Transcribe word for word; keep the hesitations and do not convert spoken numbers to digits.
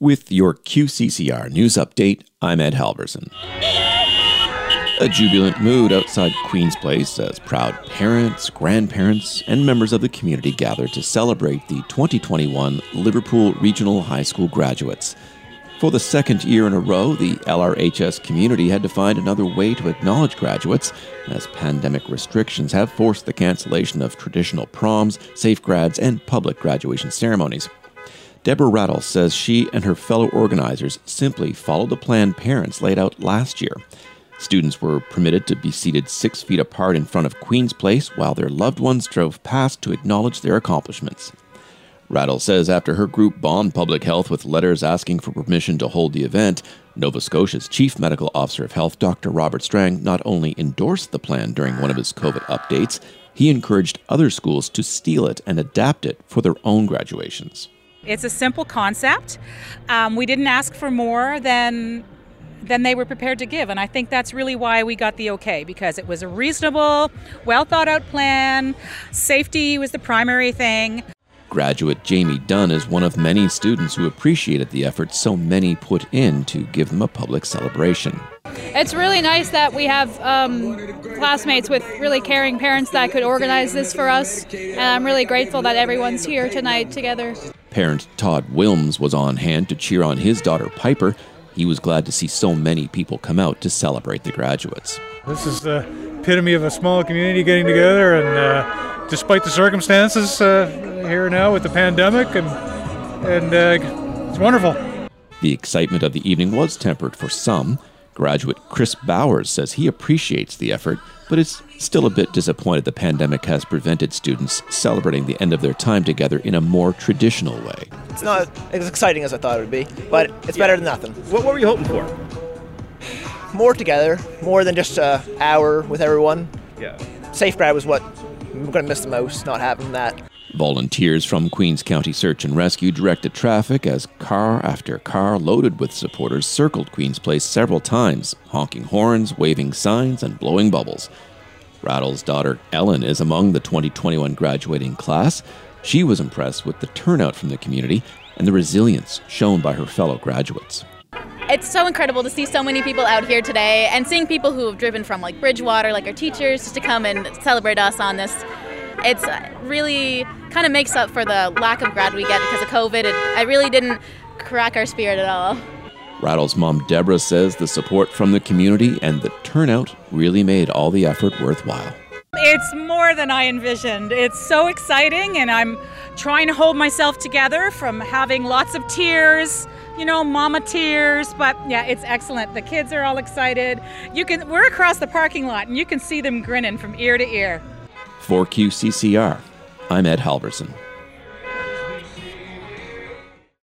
With your Q C C R News Update, I'm Ed Halverson. A jubilant mood outside Queen's Place as proud parents, grandparents, and members of the community gathered to celebrate the twenty twenty-one Liverpool Regional High School graduates. For the second year in a row, the L R H S community had to find another way to acknowledge graduates, as pandemic restrictions have forced the cancellation of traditional proms, safegrads, and public graduation ceremonies. Deborah Rattle says she and her fellow organizers simply followed the plan parents laid out last year. Students were permitted to be seated six feet apart in front of Queen's Place while their loved ones drove past to acknowledge their accomplishments. Rattle says after her group bombed public health with letters asking for permission to hold the event, Nova Scotia's Chief Medical Officer of Health, Doctor Robert Strang, not only endorsed the plan during one of his COVID updates, he encouraged other schools to steal it and adapt it for their own graduations. It's a simple concept. Um, we didn't ask for more than than they were prepared to give, and I think that's really why we got the okay, because it was a reasonable, well thought out plan. Safety was the primary thing. Graduate Jamie Dunn is one of many students who appreciated the effort so many put in to give them a public celebration. It's really nice that we have um, classmates with really caring parents that could organize this for us, and I'm really grateful that everyone's here tonight together. Parent Todd Wilms was on hand to cheer on his daughter Piper. He was glad to see so many people come out to celebrate the graduates. This is the epitome of a small community getting together, and uh, despite the circumstances uh, here now with the pandemic, and, and uh, it's wonderful. The excitement of the evening was tempered for some. Graduate Chris Bowers says he appreciates the effort, but is still a bit disappointed the pandemic has prevented students celebrating the end of their time together in a more traditional way. It's not as exciting as I thought it would be, but it's yeah. better than nothing. What, what were you hoping for? More together, more than just an hour with everyone. Yeah. Safegrad was what I'm going to miss the most, not having that. Volunteers from Queens County Search and Rescue directed traffic as car after car loaded with supporters circled Queen's Place several times, honking horns, waving signs, and blowing bubbles. Rattle's daughter Ellen is among the twenty twenty-one graduating class. She was impressed with the turnout from the community and the resilience shown by her fellow graduates. It's so incredible to see so many people out here today, and seeing people who have driven from like Bridgewater, like our teachers, just to come and celebrate us on this. It's really kind of makes up for the lack of grad we get because of COVID. It, I really didn't crack our spirit at all. Rattle's mom, Deborah, says the support from the community and the turnout really made all the effort worthwhile. It's more than I envisioned. It's so exciting, and I'm trying to hold myself together from having lots of tears, you know, mama tears. But yeah, it's excellent. The kids are all excited. You can, we're across the parking lot, and you can see them grinning from ear to ear. For Q C C R, I'm Ed Halverson.